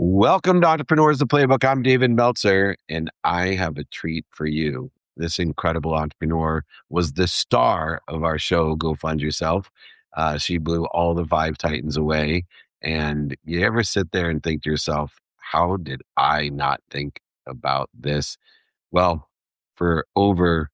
Welcome to Entrepreneurs the Playbook. I'm David Meltzer, and I have a treat for you. This incredible entrepreneur was the star of our show, Go Fund Yourself. She blew all the five titans away. And you ever sit there and think to yourself, how did I not think about this? Well, for over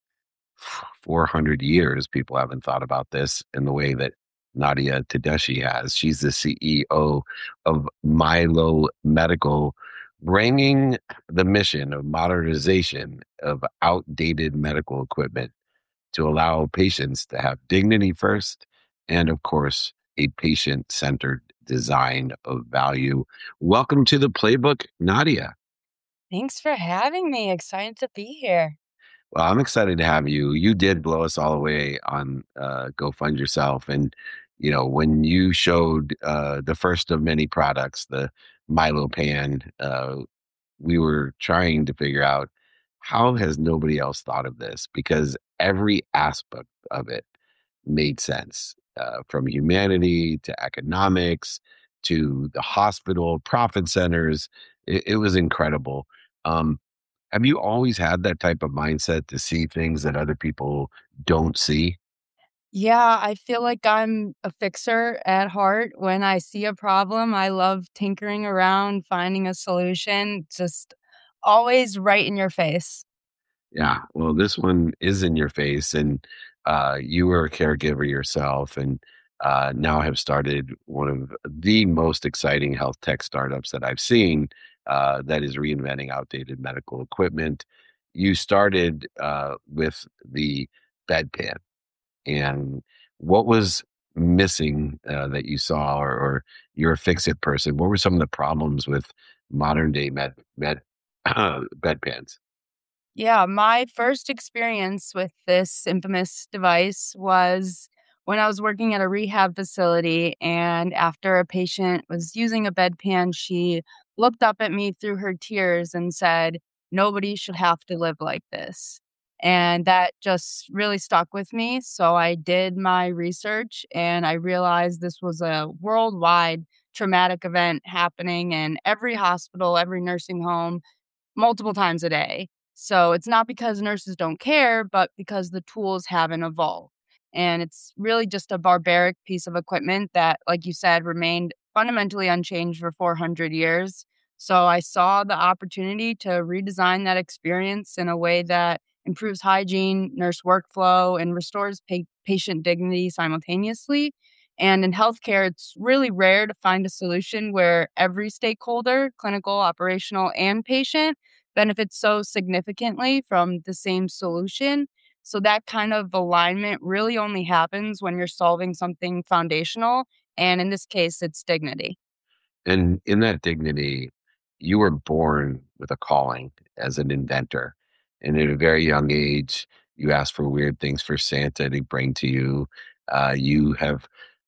400 years, people haven't thought about this in the way that Nadia Tedeschi has. She's the CEO of Milo Medical, bringing the mission of modernization of outdated medical equipment to allow patients to have dignity first and, of course, a patient centered design of value. Welcome to the playbook, Nadia. Thanks for having me. Excited to be here. Well, I'm excited to have you. You did blow us all away on Go Fund Yourself. And, when you showed the first of many products, the Milo Pan, we were trying to figure out how has nobody else thought of this? Because every aspect of it made sense, from humanity to economics to the hospital, profit centers. It was incredible. Um, have you always had that type of mindset to see things that other people don't see? Yeah, I feel like I'm a fixer at heart. When I see a problem, I love tinkering around, finding a solution, just always right in your face. Yeah. Well, this one is in your face, and you were a caregiver yourself, and now have started one of the most exciting health tech startups that I've seen, that is reinventing outdated medical equipment. You started with the bedpan. And what was missing, that you saw, or you're a fix-it person? What were some of the problems with modern day med bedpans? Yeah, my first experience with this infamous device was when I was working at a rehab facility. And after a patient was using a bedpan, she looked up at me through her tears and said, "Nobody should have to live like this." And that just really stuck with me. So I did my research and I realized this was a worldwide traumatic event happening in every hospital, every nursing home multiple times a day. So it's not because nurses don't care, but because the tools haven't evolved. And it's really just a barbaric piece of equipment that, like you said, remained fundamentally unchanged for 400 years. So I saw the opportunity to redesign that experience in a way that improves hygiene, nurse workflow, and restores patient dignity simultaneously. And in healthcare, it's really rare to find a solution where every stakeholder, clinical, operational, and patient, benefits so significantly from the same solution. So that kind of alignment really only happens when you're solving something foundational. And in this case, it's dignity. And in that dignity, you were born with a calling as an inventor. And at a very young age, you asked for weird things for Santa to bring to you. You have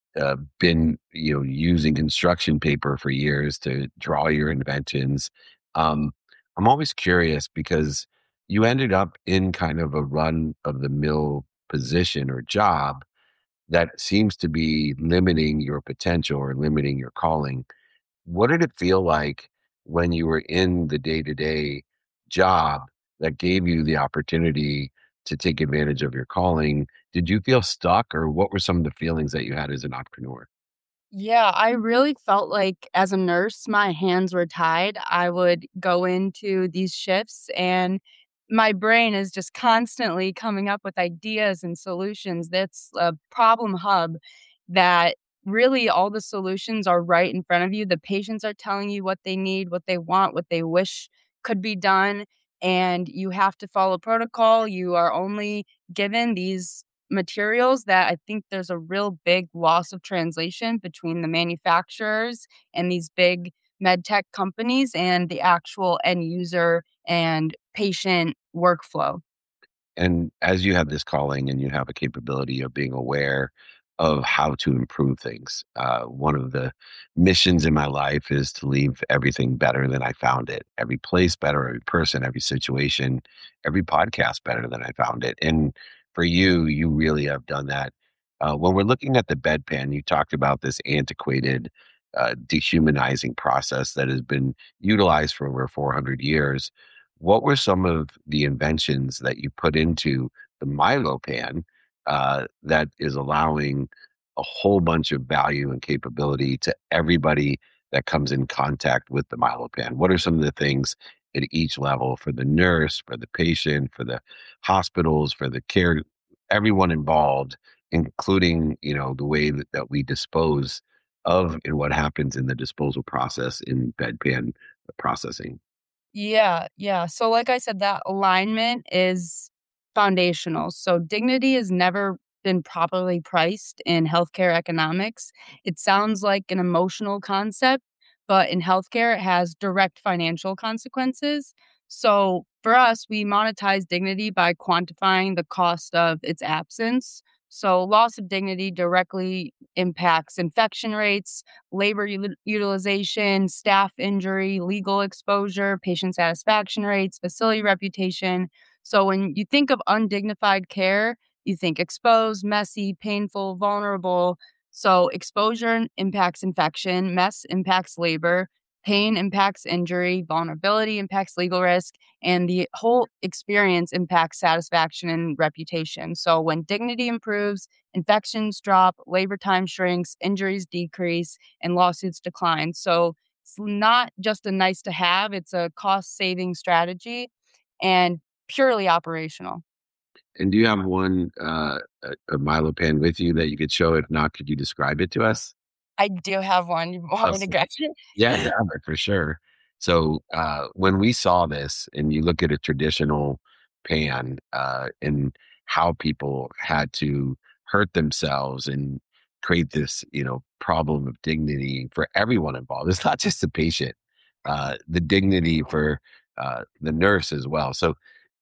been, using construction paper for years to draw your inventions. Um, I'm always curious because you ended up in kind of a run of the mill position or job that seems to be limiting your potential or limiting your calling. What did it feel like when you were in the day to day job that gave you the opportunity to take advantage of your calling? Did you feel stuck, or what were some of the feelings that you had as an entrepreneur? Yeah, I really felt like as a nurse, my hands were tied. I would go into these shifts and my brain is just constantly coming up with ideas and solutions. That's a problem hub that really all the solutions are right in front of you. The patients are telling you what they need, what they want, what they wish could be done. And you have to follow protocol. You are only given these materials that I think there's a real big loss of translation between the manufacturers and these big med tech companies and the actual end user and patient workflow. And as you have this calling and you have a capability of being aware of how to improve things, one of the missions in my life is to leave everything better than I found it. Every place better, every person, every situation, every podcast better than I found it. And for you, you really have done that. When we're looking at the bedpan, you talked about this antiquated dehumanizing process that has been utilized for over 400 years. What were some of the inventions that you put into the Milopan that is allowing a whole bunch of value and capability to everybody that comes in contact with the Milopan? What are some of the things at each level for the nurse, for the patient, for the hospitals, for the care, everyone involved, including, the way that we dispose of and what happens in the disposal process in bedpan processing? Yeah, yeah. So like I said, that alignment is foundational. So dignity has never been properly priced in healthcare economics. It sounds like an emotional concept, but in healthcare, it has direct financial consequences. So for us, we monetize dignity by quantifying the cost of its absence. So loss of dignity directly impacts infection rates, labor utilization, staff injury, legal exposure, patient satisfaction rates, facility reputation. So when you think of undignified care, you think exposed, messy, painful, vulnerable. So exposure impacts infection, mess impacts labor, pain impacts injury, vulnerability impacts legal risk, and the whole experience impacts satisfaction and reputation. So when dignity improves, infections drop, labor time shrinks, injuries decrease, and lawsuits decline. So it's not just a nice to have, it's a cost saving strategy and purely operational. And do you have one a Milopan with you that you could show? If not, could you describe it to us? I do have one. You want me to grab it? Yeah, grab it for sure. So when we saw this, and you look at a traditional pan and how people had to hurt themselves and create this, problem of dignity for everyone involved. It's not just the patient, the dignity for the nurse as well. So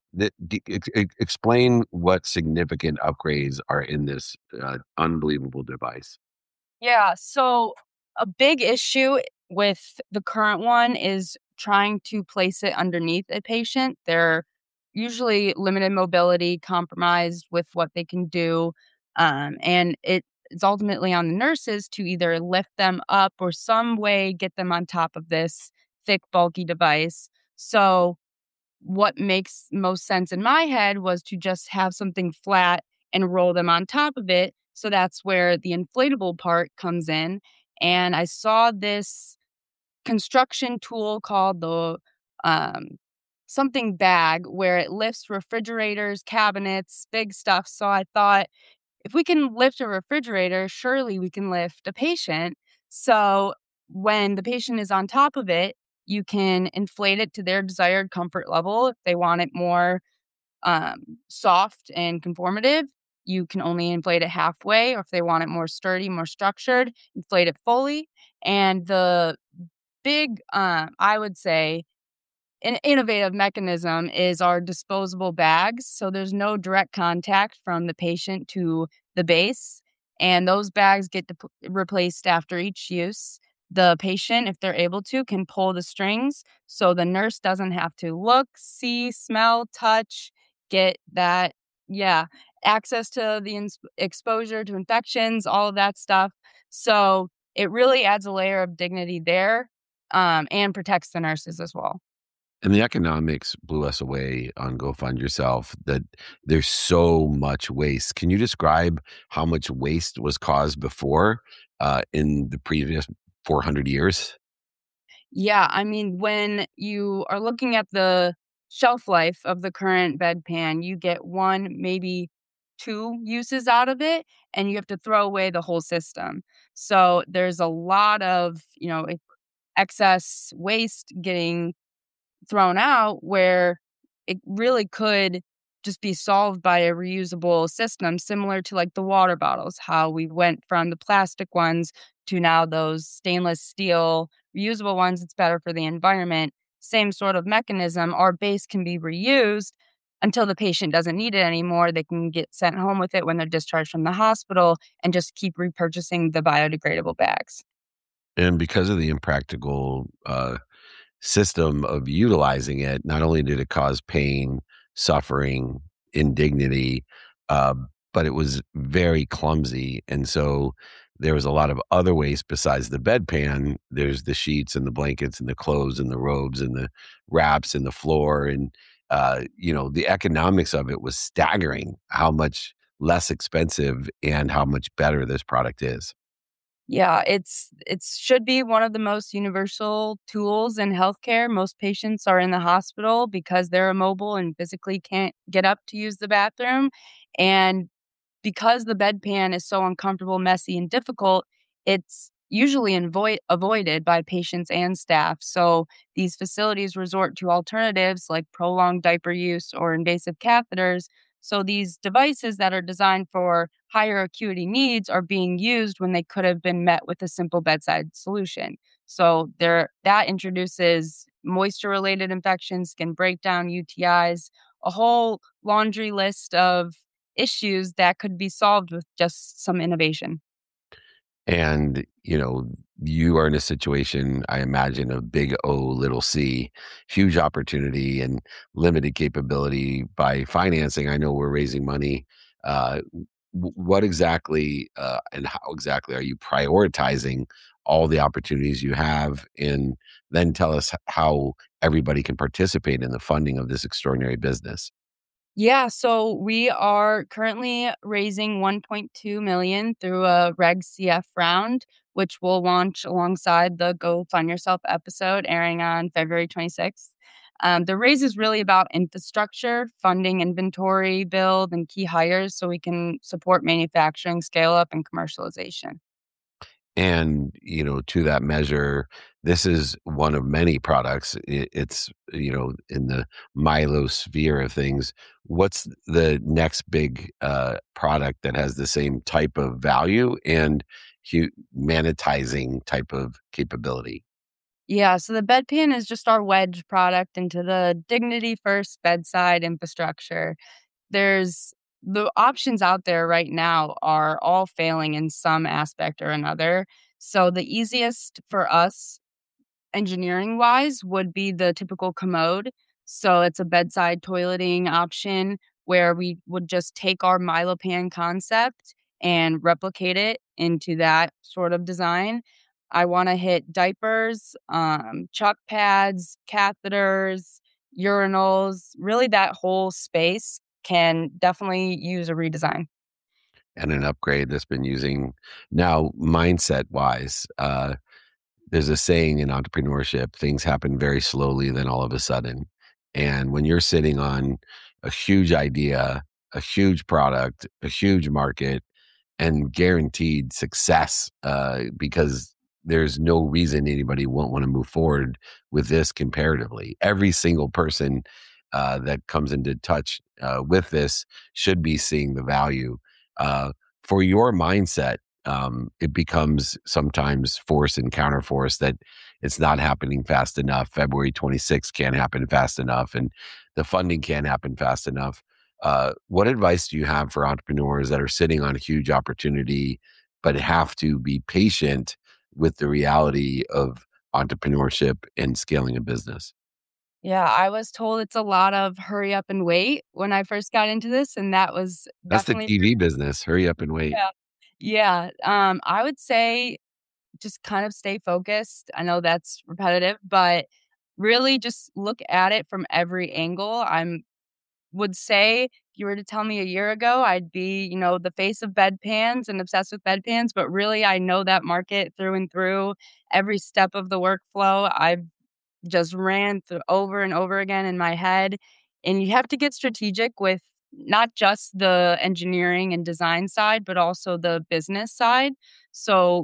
explain what significant upgrades are in this unbelievable device. Yeah. So a big issue with the current one is trying to place it underneath a patient. They're usually limited mobility, compromised with what they can do. And it's ultimately on the nurses to either lift them up or some way get them on top of this thick, bulky device. So what makes most sense in my head was to just have something flat and roll them on top of it. So that's where the inflatable part comes in. And I saw this construction tool called the um, something bag where it lifts refrigerators, cabinets, big stuff. So I thought, if we can lift a refrigerator, surely we can lift a patient. So when the patient is on top of it, you can inflate it to their desired comfort level. If they want it more soft and conformative, you can only inflate it halfway. Or if they want it more sturdy, more structured, inflate it fully. And the big, I would say, an innovative mechanism is our disposable bags. So there's no direct contact from the patient to the base, and those bags get replaced after each use. The patient, if they're able to, can pull the strings so the nurse doesn't have to look, see, smell, touch, get that, yeah, access to the exposure to infections, all of that stuff. So it really adds a layer of dignity there, and protects the nurses as well. And the economics blew us away on Go Fund Yourself that there's so much waste. Can you describe how much waste was caused before in the previous 400 years? Yeah, I mean, when you are looking at the shelf life of the current bedpan, you get 1, maybe 2 uses out of it, and you have to throw away the whole system. So, there's a lot of, excess waste getting thrown out where it really could just be solved by a reusable system similar to like the water bottles, how we went from the plastic ones to now those stainless steel reusable ones. It's better for the environment. Same sort of mechanism. Our base can be reused until the patient doesn't need it anymore. They can get sent home with it when they're discharged from the hospital and just keep repurchasing the biodegradable bags. And because of the impractical system of utilizing it, not only did it cause pain, suffering, indignity, uh, but it was very clumsy. And so there was a lot of other waste besides the bedpan. There's the sheets and the blankets and the clothes and the robes and the wraps and the floor. And, the economics of it was staggering how much less expensive and how much better this product is. Yeah, it should be one of the most universal tools in healthcare. Most patients are in the hospital because they're immobile and physically can't get up to use the bathroom. And because the bedpan is so uncomfortable, messy, and difficult, it's usually avoided by patients and staff. So these facilities resort to alternatives like prolonged diaper use or invasive catheters. So these devices that are designed for higher acuity needs are being used when they could have been met with a simple bedside solution. So that introduces moisture related infections, skin breakdown, UTIs, a whole laundry list of issues that could be solved with just some innovation. And, you are in a situation, I imagine, of big O, little C, huge opportunity and limited capability by financing. I know we're raising money. What exactly and how exactly are you prioritizing all the opportunities you have? And then tell us how everybody can participate in the funding of this extraordinary business. Yeah, so we are currently raising 1.2 million through a Reg CF round, which will launch alongside the Go Find Yourself episode airing on February 26th. The raise is really about infrastructure, funding inventory, build, and key hires so we can support manufacturing, scale up, and commercialization. And, to that measure, this is one of many products. It's, in the Milo sphere of things. What's the next big product that has the same type of value and humanitizing type of capability? Yeah, so the bedpan is just our wedge product into the Dignity First bedside infrastructure. There's the options out there right now are all failing in some aspect or another. So the easiest for us engineering wise would be the typical commode. So it's a bedside toileting option where we would just take our Milopan concept and replicate it into that sort of design. I want to hit diapers, chuck pads, catheters, urinals, really that whole space can definitely use a redesign. And an upgrade that's been using now mindset wise. There's a saying in entrepreneurship, things happen very slowly, then all of a sudden. And when you're sitting on a huge idea, a huge product, a huge market, and guaranteed success, because there's no reason anybody won't want to move forward with this comparatively. Every single person that comes into touch with this should be seeing the value. For your mindset, it becomes sometimes force and counterforce that it's not happening fast enough. February 26th can't happen fast enough, and the funding can't happen fast enough. What advice do you have for entrepreneurs that are sitting on a huge opportunity, but have to be patient with the reality of entrepreneurship and scaling a business? Yeah, I was told it's a lot of hurry up and wait when I first got into this, and that was That's the definitely TV business. Hurry up and wait. yeah. Yeah, I would say just kind of stay focused. I know that's repetitive, but really just look at it from every angle. Would say if you were to tell me a year ago, I'd be, the face of bedpans and obsessed with bedpans, but really I know that market through and through. Every step of the workflow, I've just ran through over and over again in my head. And you have to get strategic with not just the engineering and design side, but also the business side. So,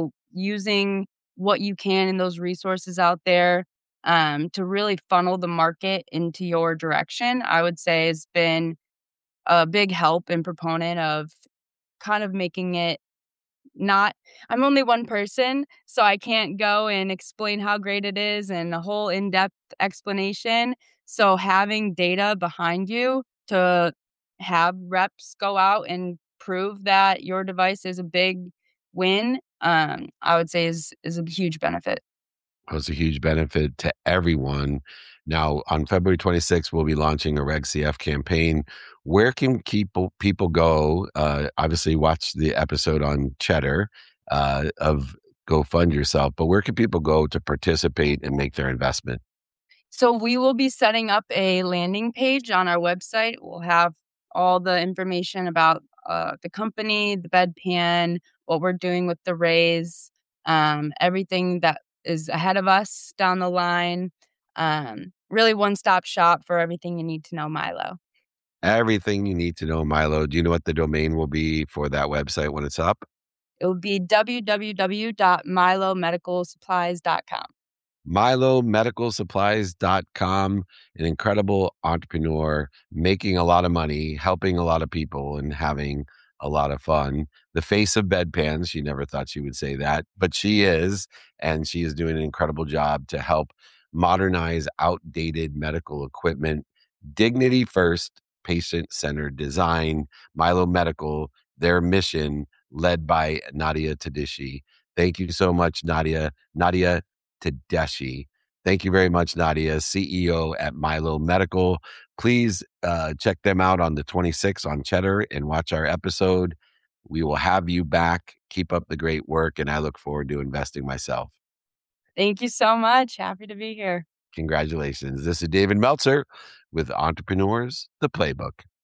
using what you can in those resources out there to really funnel the market into your direction, I would say has been a big help and proponent of kind of making it not I'm only one person, so I can't go and explain how great it is and a whole in-depth explanation. So having data behind you to have reps go out and prove that your device is a big win, I would say is a huge benefit. Was a huge benefit to everyone. Now, on February 26th, we'll be launching a Reg CF campaign. Where can people go? Obviously, watch the episode on Cheddar. of Go Fund Yourself. But where can people go to participate and make their investment? So we will be setting up a landing page on our website. We'll have all the information about the company, the bedpan, what we're doing with the raise, everything that is ahead of us down the line. Really one-stop shop for everything you need to know Milo. Everything you need to know, Milo. Do you know what the domain will be for that website when it's up? It will be www.milomedicalsupplies.com. MiloMedicalSupplies.com, an incredible entrepreneur, making a lot of money, helping a lot of people, and having a lot of fun. The face of bedpans. She never thought she would say that, but she is. And she is doing an incredible job to help modernize outdated medical equipment. Dignity first, patient centered design. Milo Medical, their mission, led by Nadia Tadishi. Thank you so much, Nadia. Nadia Tedeschi. Thank you very much, Nadia, CEO at Milo Medical. Please check them out on the 26th on Cheddar and watch our episode. We will have you back. Keep up the great work, and I look forward to investing myself. Thank you so much. Happy to be here. Congratulations. This is David Meltzer with Entrepreneurs, the Playbook.